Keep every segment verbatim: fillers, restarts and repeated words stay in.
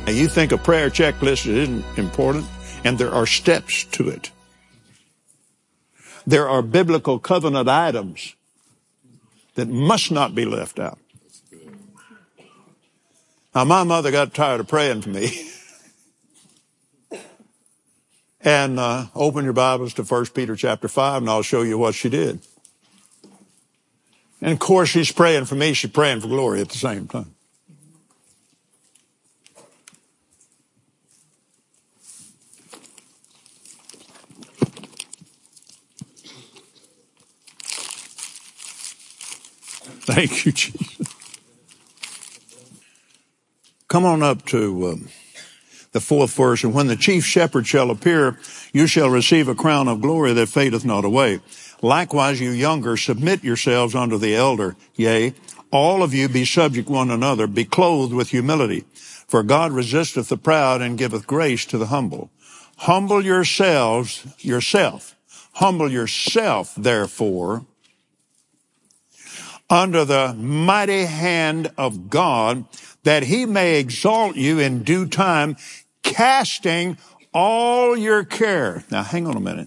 Now, you think a prayer checklist isn't important, and there are steps to it. There are biblical covenant items that must not be left out. Now, my mother got tired of praying for me. And uh, open your Bibles to First Peter chapter five, and I'll show you what she did. And, of course, she's praying for me. She's praying for Glory at the same time. Thank you, Jesus. Come on up to um, the fourth verse. And when the chief shepherd shall appear, you shall receive a crown of glory that fadeth not away. Likewise, you younger, submit yourselves unto the elder. Yea, all of you be subject one another, be clothed with humility. For God resisteth the proud and giveth grace to the humble. Humble yourselves, yourself. Humble yourself, therefore, under the mighty hand of God, that he may exalt you in due time, casting all your care. Now, hang on a minute.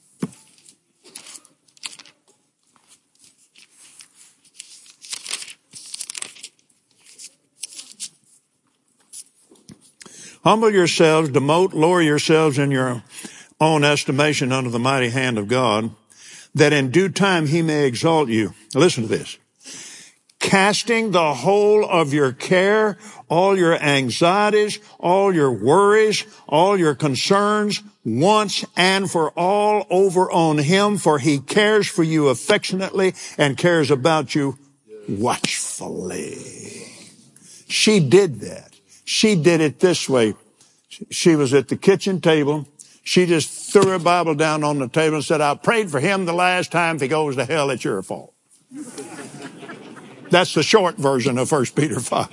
Humble yourselves, demote, lower yourselves in your own estimation under the mighty hand of God, that in due time he may exalt you. Listen to this. Casting the whole of your care, all your anxieties, all your worries, all your concerns, once and for all over on him, for he cares for you affectionately and cares about you watchfully. She did that. She did it this way. She was at the kitchen table. She just threw her Bible down on the table and said, I prayed for him the last time. If he goes to hell, it's your fault. That's the short version of First Peter five.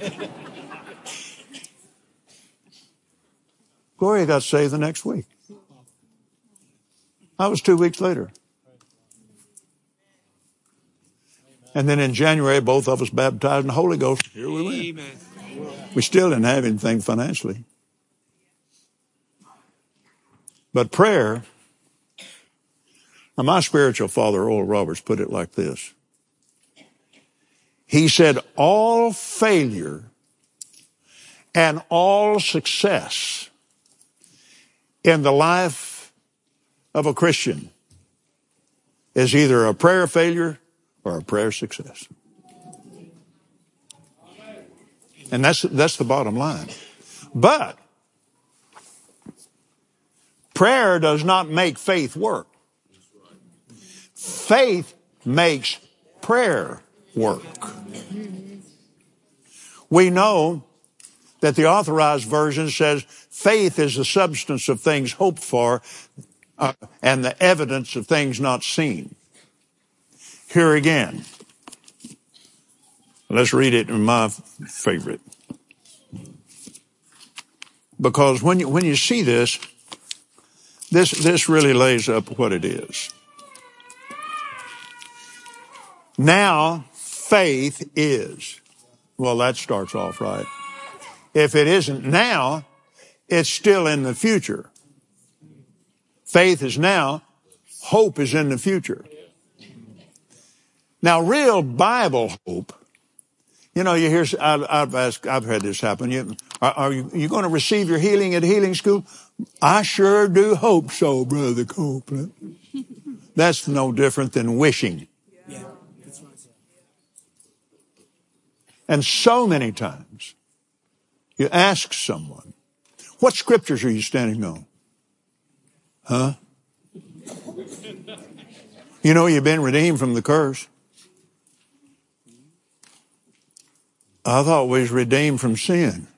Gloria got saved the next week. That was two weeks later. And then in January, both of us baptized in the Holy Ghost. Here we went. We still didn't have anything financially. But prayer, now my spiritual father, Oral Roberts, put it like this. He said, all failure and all success in the life of a Christian is either a prayer failure or a prayer success. And that's, that's the bottom line. But prayer does not make faith work. Faith makes prayer work. We know that the Authorized Version says faith is the substance of things hoped for uh, and the evidence of things not seen. Here again, let's read it in my favorite. Because when you, when you see this, this, this really lays up what it is. Now, faith is. Well, that starts off right. If it isn't now, it's still in the future. Faith is now. Hope is in the future. Now, real Bible hope, you know, you hear, I've, I've asked, I've had this happen. You, are, are you, you going to receive your healing at healing school? I sure do hope so, Brother Copeland. That's no different than wishing. Yeah. And so many times you ask someone, what scriptures are you standing on? Huh? You know you've been redeemed from the curse. I thought we was redeemed from sin.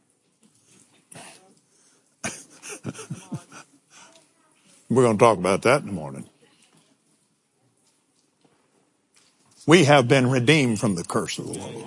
We're going to talk about that in the morning. We have been redeemed from the curse of the law.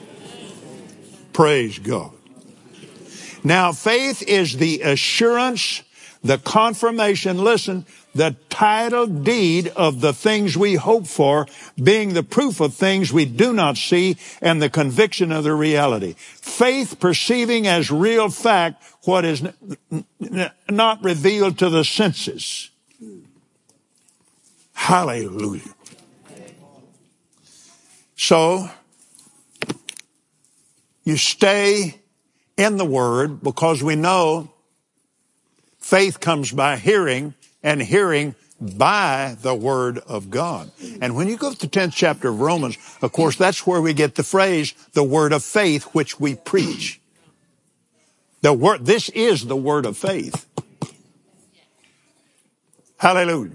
Praise God. Now, faith is the assurance The confirmation, listen, the title deed of the things we hope for, being the proof of things we do not see and the conviction of the reality. Faith perceiving as real fact what is not revealed to the senses. Hallelujah. So, you stay in the Word because we know faith comes by hearing, and hearing by the Word of God. And when you go to the tenth chapter of Romans, of course, that's where we get the phrase, the word of faith, which we preach. The word, this is the word of faith. Hallelujah.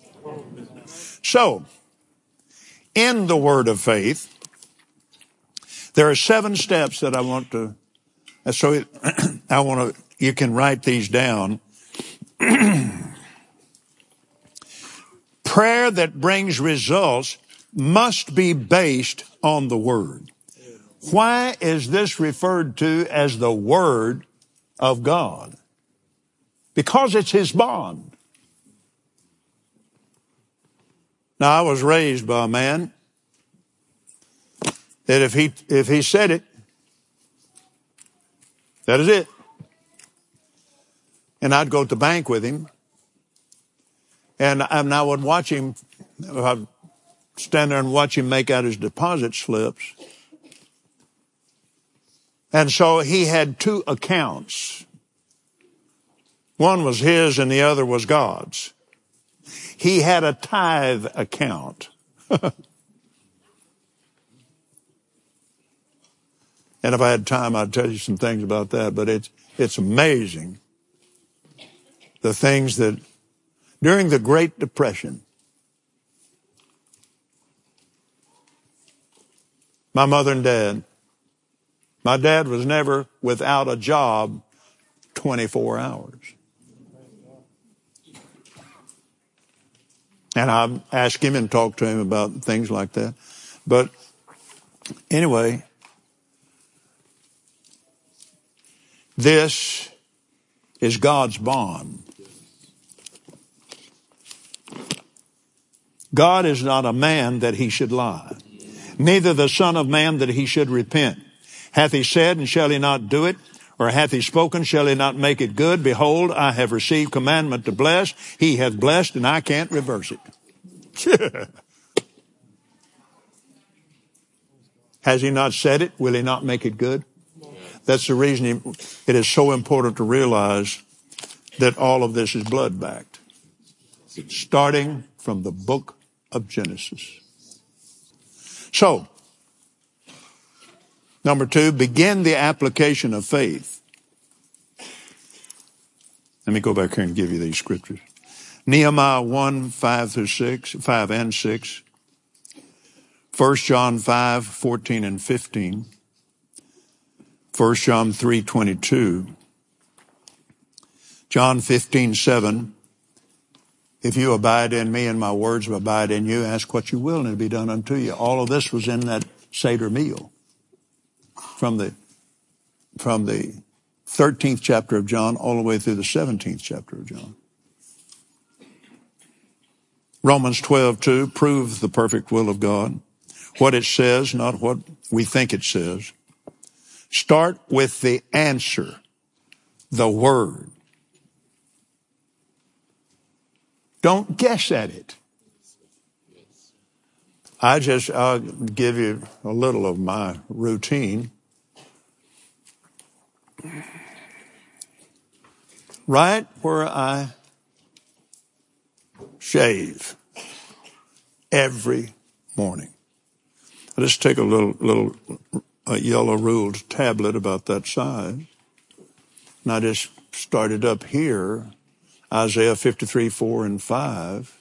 So, in the word of faith, there are seven steps that I want to, so it, I want to, you can write these down. Prayer that brings results must be based on the Word. Why is this referred to as the Word of God? Because it's His bond. Now, I was raised by a man that if he, if he said it, that is it. And I'd go to the bank with him. And I would watch him, I'd stand there and watch him make out his deposit slips. And so he had two accounts. One was his and the other was God's. He had a tithe account. And if I had time, I'd tell you some things about that. But it's, it's amazing the things that during the Great Depression, my mother and dad, my dad was never without a job twenty-four hours. And I asked him and talked to him about things like that. But anyway, this is God's bond. God is not a man that he should lie, neither the son of man that he should repent. Hath he said, and shall he not do it? Or hath he spoken, shall he not make it good? Behold, I have received commandment to bless. He hath blessed, and I can't reverse it. Has he not said it? Will he not make it good? That's the reason he, it is so important to realize that all of this is blood-backed, starting from the book of Genesis. So, number two, begin the application of faith. Let me go back here and give you these scriptures. Nehemiah one, five through six, five and six. First John five, fourteen and fifteen. First John three, twenty-two. John fifteen, seven. If you abide in me and my words abide in you, ask what you will and it'll be done unto you. All of this was in that Seder meal from the, from the thirteenth chapter of John all the way through the seventeenth chapter of John. Romans twelve, two, prove the perfect will of God. What it says, not what we think it says. Start with the answer, the word. Don't guess at it. I just, I'll give you a little of my routine. Right where I shave every morning. I just take a little, little a yellow ruled tablet about that size. And I just started up here. Isaiah fifty-three, four and five.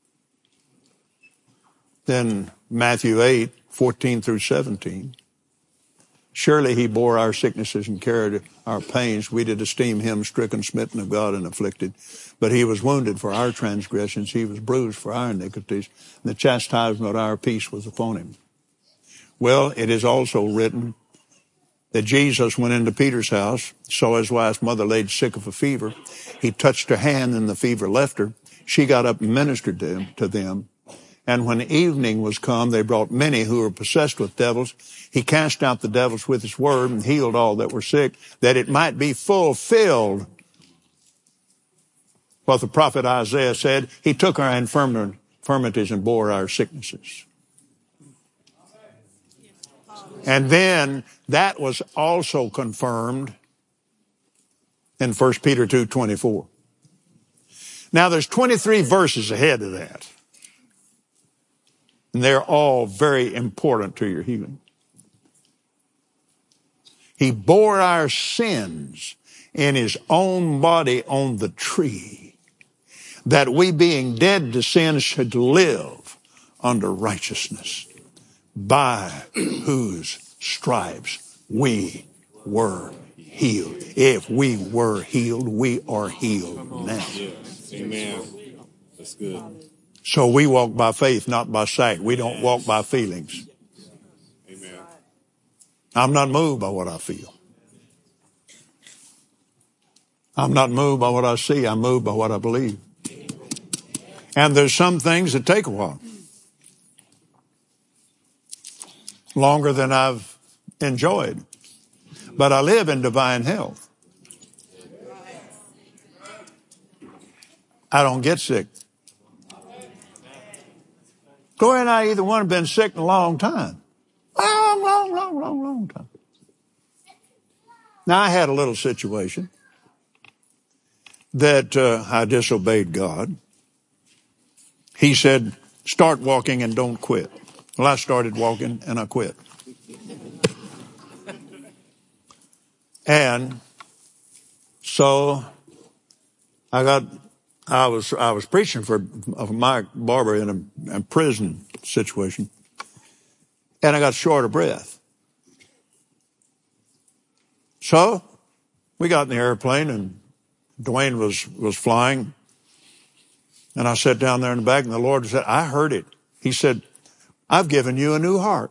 Then Matthew eight, fourteen through seventeen. Surely he bore our sicknesses and carried our pains. We did esteem him stricken, smitten of God, and afflicted. But he was wounded for our transgressions. He was bruised for our iniquities. And the chastisement of our peace was upon him. Well, it is also written that Jesus went into Peter's house, saw his wife's mother laid sick of a fever. He touched her hand and the fever left her. She got up and ministered to, him, to them. And when evening was come, they brought many who were possessed with devils. He cast out the devils with his word and healed all that were sick, that it might be fulfilled what the prophet Isaiah said. He took our infirmities and bore our sicknesses. And then that was also confirmed in First Peter two twenty-four. Now there's twenty-three verses ahead of that. And they're all very important to your healing. He bore our sins in his own body on the tree, that we being dead to sin should live under righteousness, by whose stripes we were healed. If we were healed, we are healed now. Amen. That's good. So we walk by faith, not by sight. We don't walk by feelings. Amen. I'm not moved by what I feel. I'm not moved by what I see. I'm moved by what I believe. And there's some things that take a while. Longer than I've enjoyed. But I live in divine health. I don't get sick. Gloria and I, either one, have been sick in a long time. Long, long, long, long, long time. Now, I had a little situation that uh, I disobeyed God. He said, start walking and don't quit. Well, I started walking and I quit. And so I got, I was, I was preaching for Mike Barber in a, a prison situation, and I got short of breath. So we got in the airplane and Dwayne was, was flying, and I sat down there in the back, and the Lord said, I heard it. He said, I've given you a new heart.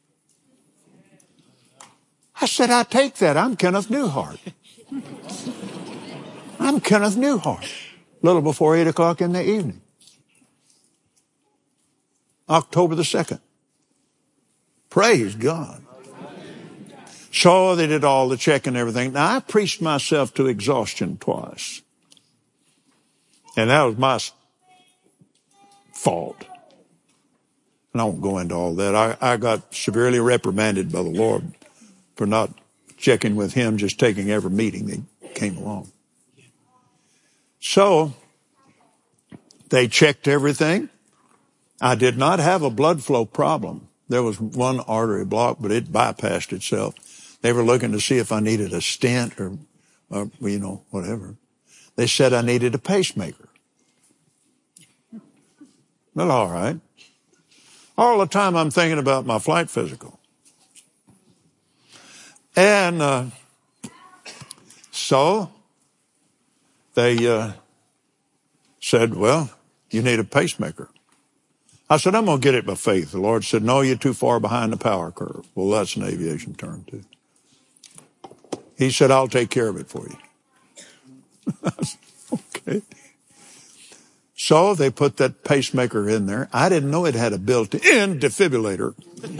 I said, I take that. I'm Kenneth Newhart. I'm Kenneth Newhart. A little before eight o'clock in the evening. October the second. Praise God. So they did all the check and everything. Now, I preached myself to exhaustion twice. And that was my fault. And I won't go into all that. I, I got severely reprimanded by the Lord for not checking with him, just taking every meeting that came along. So they checked everything. I did not have a blood flow problem. There was one artery block, but it bypassed itself. They were looking to see if I needed a stent or, or you know, whatever. They said I needed a pacemaker. Well, all right. All the time I'm thinking about my flight physical. And uh, so they uh, said, well, you need a pacemaker. I said, I'm going to get it by faith. The Lord said, no, you're too far behind the power curve. Well, that's an aviation term, too. He said, I'll take care of it for you. I said, okay. So they put that pacemaker in there. I didn't know it had a built-in defibrillator.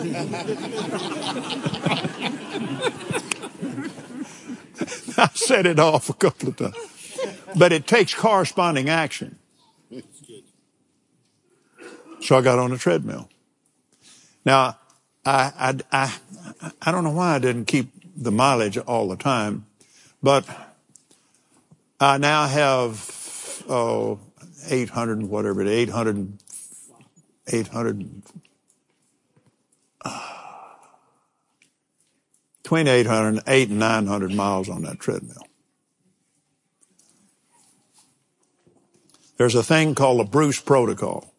I set it off a couple of times. But it takes corresponding action. So I got on a treadmill. Now, I, I, I, I don't know why I didn't keep the mileage all the time, but I now have, oh, eight hundred, whatever it is, eight hundred, eight hundred, uh, between eight hundred, eight and nine hundred miles on that treadmill. There's a thing called the Bruce Protocol.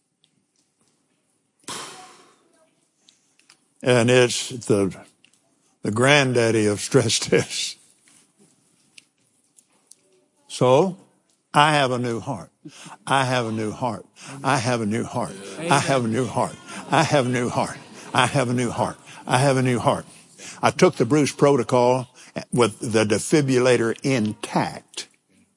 And it's the, the granddaddy of stress tests. So, I have a new heart. I have a new heart. I have a new heart. I have a new heart. I have a new heart. I have a new heart. I have a new heart. I took the Bruce protocol with the defibrillator intact.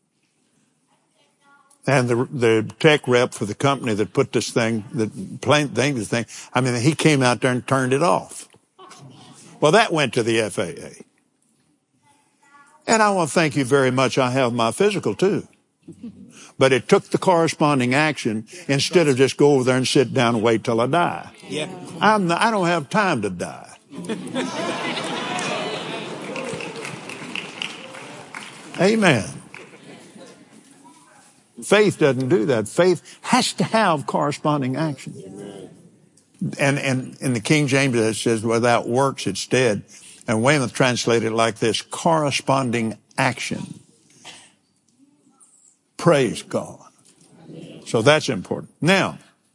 And the the tech rep for the company that put this thing, the plane thing, this thing, I mean, he came out there and turned it off. Well, that went to the F A A. And I want to thank you very much. I have my physical too. But it took the corresponding action instead of just go over there and sit down and wait till I die. Yeah. I'm not, I don't have time to die. Amen. Faith doesn't do that. Faith has to have corresponding action. And, and in the King James it says, without works it's dead. And Weymouth translated it like this, corresponding action. Praise God. So that's important. Now,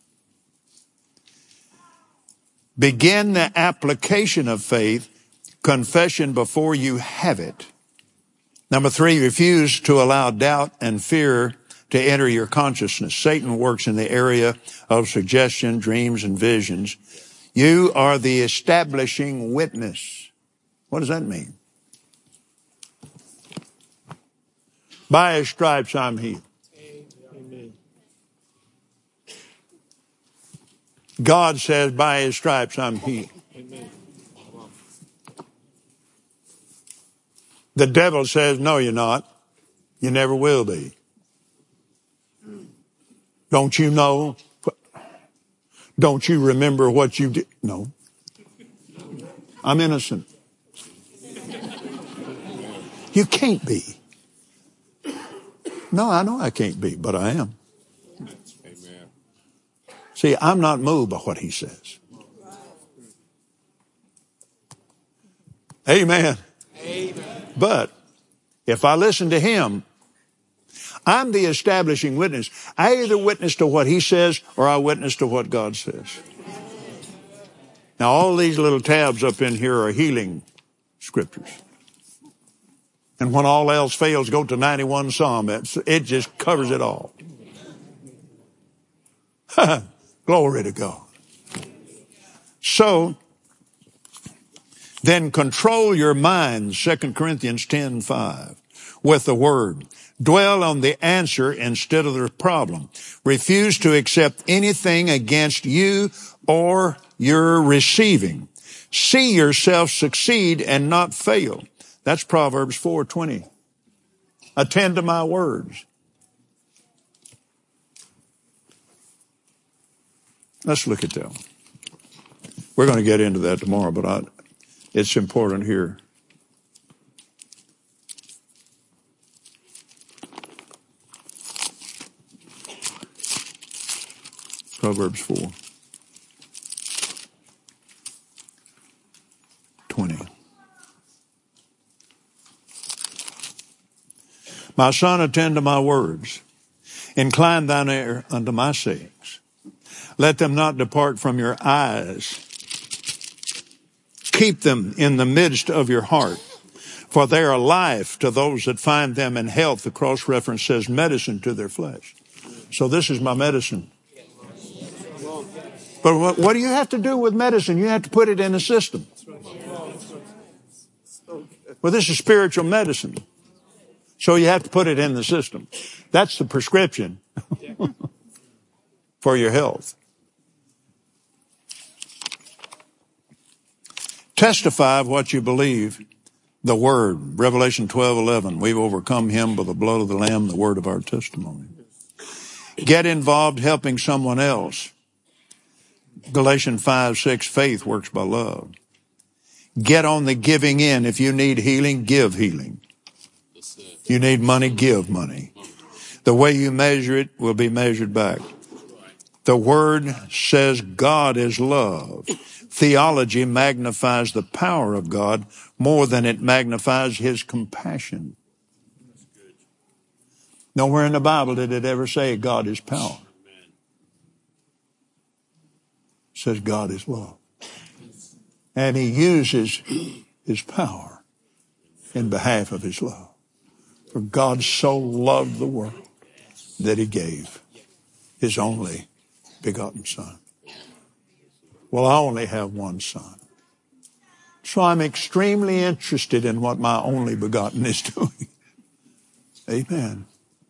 begin the application of faith, confession before you have it. Number three, refuse to allow doubt and fear to enter your consciousness. Satan works in the area of suggestion, dreams, and visions. You are the establishing witness. What does that mean? By his stripes I'm healed. Amen. God says, by his stripes I'm healed. Amen. The devil says, no, you're not. You never will be. Don't you know? Don't you remember what you did? No. I'm innocent. You can't be. No, I know I can't be, but I am. Amen. See, I'm not moved by what he says. Amen. Amen. But if I listen to him, I'm the establishing witness. I either witness to what he says or I witness to what God says. Now, all these little tabs up in here are healing scriptures. And when all else fails, go to ninety-one Psalm. It, it just covers it all. Glory to God. So, then control your mind, Second Corinthians ten five, with the word. Dwell on the answer instead of the problem. Refuse to accept anything against you or your receiving. See yourself succeed and not fail. That's Proverbs four twenty. Attend to my words. Let's look at that. We're going to get into that tomorrow, but I, it's important here. Proverbs four twenty. My son, attend to my words. Incline thine ear unto my sayings. Let them not depart from your eyes. Keep them in the midst of your heart, for they are life to those that find them, and health. The cross-reference says medicine to their flesh. So this is my medicine. But what, what do you have to do with medicine? You have to put it in a system. Well, this is spiritual medicine. So you have to put it in the system. That's the prescription for your health. Testify of what you believe. The word, Revelation twelve eleven. We've overcome him by the blood of the Lamb, the word of our testimony. Get involved helping someone else. Galatians five six, faith works by love. Get on the giving in. If you need healing, give healing. You need money, give money. The way you measure it will be measured back. The word says God is love. Theology magnifies the power of God more than it magnifies his compassion. Nowhere in the Bible did it ever say God is power. It says God is love. And he uses his power in behalf of his love. For God so loved the world that he gave his only begotten son. Well, I only have one son. So I'm extremely interested in what my only begotten is doing. Amen.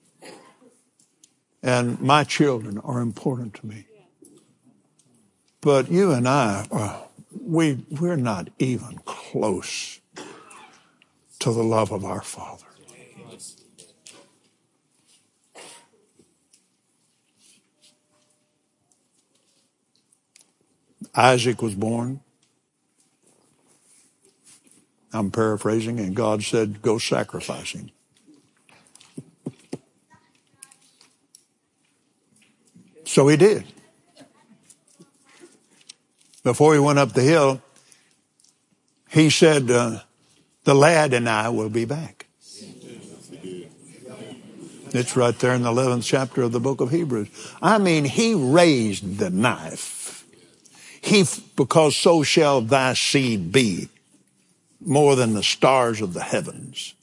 And my children are important to me. But you and I, uh, we, we're not even close to the love of our Father. Isaac was born. I'm paraphrasing, and God said, go sacrifice him. So he did. Before he went up the hill, he said, uh, the lad and I will be back. It's right there in the eleventh chapter of the book of Hebrews. I mean, he raised the knife. He, because so shall thy seed be, more than the stars of the heavens.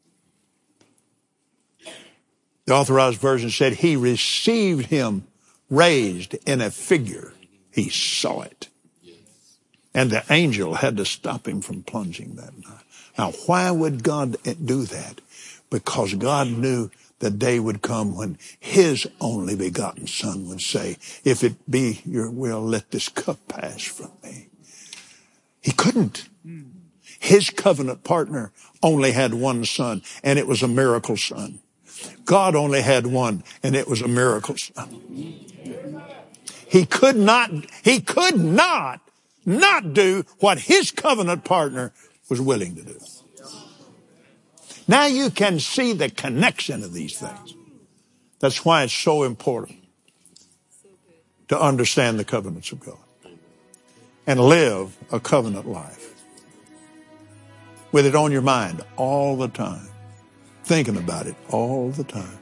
The Authorized Version said he received him raised in a figure. He saw it. And the angel had to stop him from plunging that knife. Now, why would God do that? Because God knew the day would come when his only begotten son would say, if it be your will, let this cup pass from me. He couldn't. His covenant partner only had one son, and it was a miracle son. God only had one, and it was a miracle son. He could not, he could not, not do what his covenant partner was willing to do. Now you can see the connection of these things. That's why it's so important to understand the covenants of God and live a covenant life with it on your mind all the time, thinking about it all the time.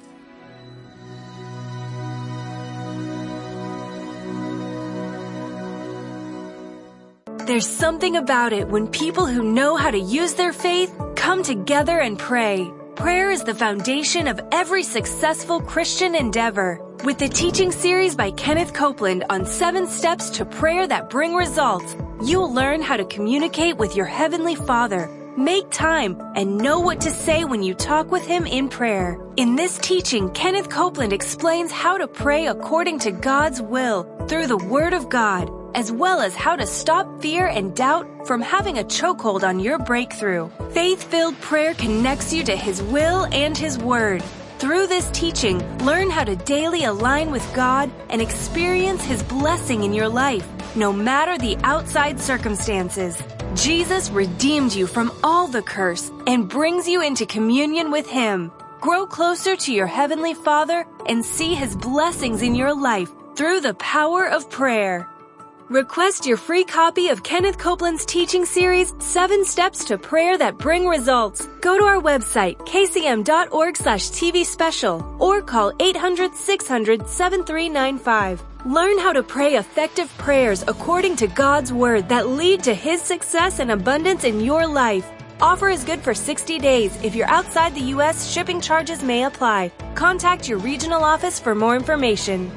There's something about it when people who know how to use their faith come together and pray. Prayer is the foundation of every successful Christian endeavor. With the teaching series by Kenneth Copeland on seven steps to prayer that bring results, you'll learn how to communicate with your Heavenly Father, make time, and know what to say when you talk with Him in prayer. In this teaching, Kenneth Copeland explains how to pray according to God's will through the Word of God, as well as how to stop fear and doubt from having a chokehold on your breakthrough. Faith-filled prayer connects you to His will and His Word. Through this teaching, learn how to daily align with God and experience His blessing in your life, no matter the outside circumstances. Jesus redeemed you from all the curse and brings you into communion with Him. Grow closer to your Heavenly Father and see His blessings in your life through the power of prayer. Request your free copy of Kenneth Copeland's teaching series, Seven Steps to Prayer That Bring Results. Go to our website, k c m dot org slash t v special, or call eight hundred, six hundred, seven three nine five. Learn how to pray effective prayers according to God's Word that lead to His success and abundance in your life. Offer is good for sixty days. If you're outside the U S, shipping charges may apply. Contact your regional office for more information.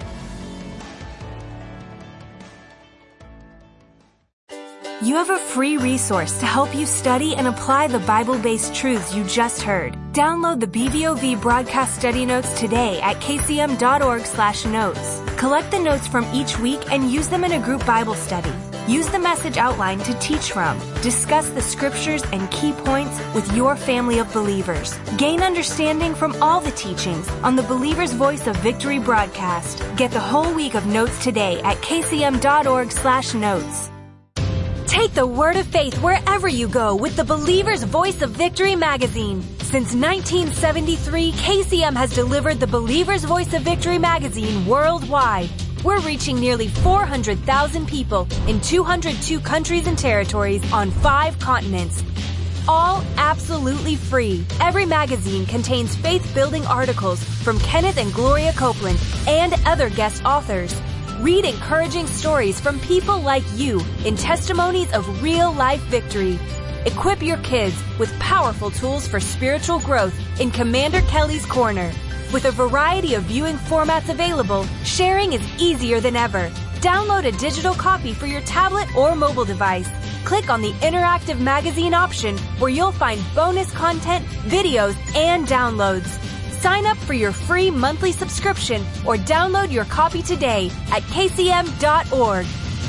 You have a free resource to help you study and apply the Bible-based truths you just heard. Download the B V O V broadcast study notes today at k c m dot org slash notes. Collect the notes from each week and use them in a group Bible study. Use the message outline to teach from. Discuss the scriptures and key points with your family of believers. Gain understanding from all the teachings on the Believer's Voice of Victory broadcast. Get the whole week of notes today at k c m dot org slash notes. Take the word of faith wherever you go with the Believer's Voice of Victory magazine. Since nineteen seventy-three, K C M has delivered the Believer's Voice of Victory magazine worldwide. We're reaching nearly four hundred thousand people in two hundred two countries and territories on five continents. All absolutely free. Every magazine contains faith-building articles from Kenneth and Gloria Copeland and other guest authors. Read encouraging stories from people like you in testimonies of real-life victory. Equip your kids with powerful tools for spiritual growth in Commander Kelly's Corner. With a variety of viewing formats available, sharing is easier than ever. Download a digital copy for your tablet or mobile device. click on the interactive magazine option where you'll find bonus content, videos, and downloads. Sign up for your free monthly subscription or download your copy today at k c m dot org.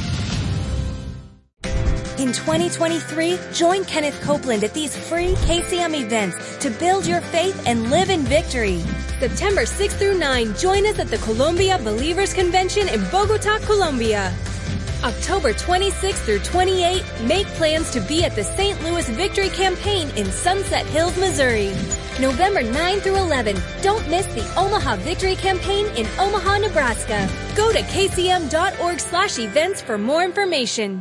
In twenty twenty-three, join Kenneth Copeland at these free K C M events to build your faith and live in victory. September sixth through ninth, join us at the Colombia Believers Convention in Bogota, Colombia. October twenty-sixth through twenty-eighth, make plans to be at the Saint Louis Victory Campaign in Sunset Hills, Missouri. November ninth through eleventh, don't miss the Omaha Victory Campaign in Omaha, Nebraska. Go to k c m dot org slash events for more information.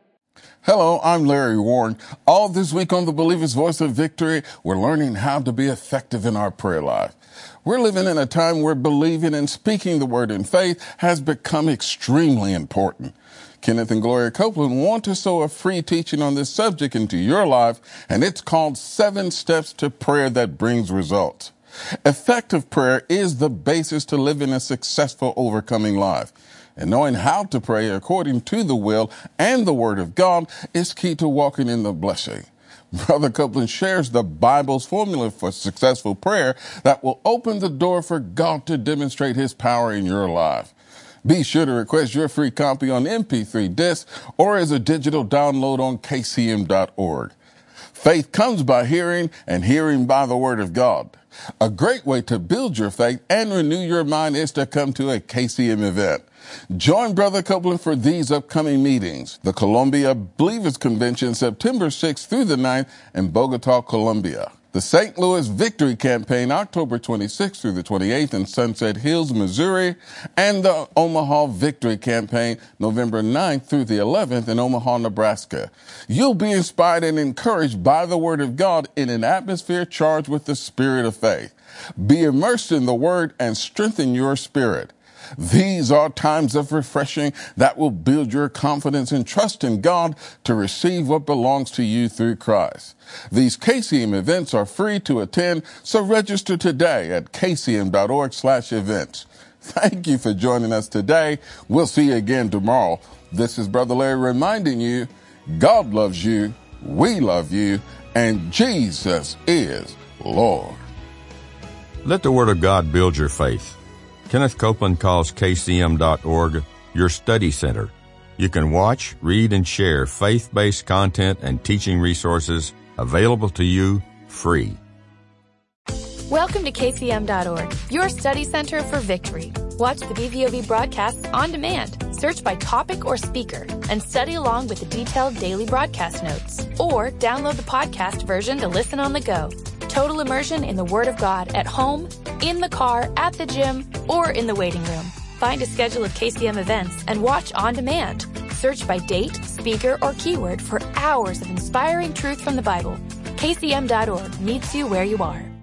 Hello, I'm Larry Warren. All this week on the Believer's Voice of Victory, we're learning how to be effective in our prayer life. We're living in a time where believing and speaking the word in faith has become extremely important. Kenneth and Gloria Copeland want to sow a free teaching on this subject into your life, and it's called Seven Steps to Prayer That Brings Results. Effective prayer is the basis to living a successful, overcoming life. And knowing how to pray according to the will and the word of God is key to walking in the blessing. Brother Copeland shares the Bible's formula for successful prayer that will open the door for God to demonstrate his power in your life. Be sure to request your free copy on M P three disc or as a digital download on k c m dot org. Faith comes by hearing, and hearing by the word of God. A great way to build your faith and renew your mind is to come to a K C M event. Join Brother Copeland for these upcoming meetings. The Colombia Believers Convention, September sixth through the ninth in Bogota, Colombia. The Saint Louis Victory Campaign, October twenty-sixth through the twenty-eighth in Sunset Hills, Missouri. And the Omaha Victory Campaign, November ninth through the eleventh in Omaha, Nebraska. You'll be inspired and encouraged by the Word of God in an atmosphere charged with the spirit of faith. Be immersed in the Word and strengthen your spirit. These are times of refreshing that will build your confidence and trust in God to receive what belongs to you through Christ. These K C M events are free to attend, so register today at k c m dot org slash events. Thank you for joining us today. We'll see you again tomorrow. This is Brother Larry reminding you, God loves you, we love you, and Jesus is Lord. Let the Word of God build your faith. Kenneth Copeland calls k c m dot org your study center. You can watch, read, and share faith-based content and teaching resources available to you free. Welcome to k c m dot org, your study center for victory. Watch the B V O V broadcasts on demand. Search by topic or speaker and study along with the detailed daily broadcast notes. Or download the podcast version to listen on the go. Total immersion in the Word of God at home, in the car, at the gym, or in the waiting room. Find a schedule of K C M events and watch on demand. Search by date, speaker, or keyword for hours of inspiring truth from the Bible. k c m dot org meets you where you are.